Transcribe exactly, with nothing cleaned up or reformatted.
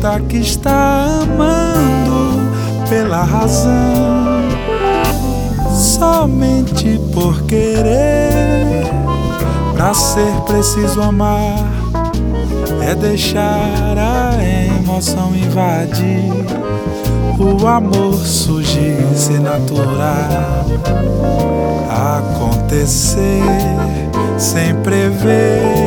acredita que está amando pela razão, somente por querer. Pra ser preciso amar é deixar a emoção invadir, o amor surgir, ser natural, acontecer sem prever.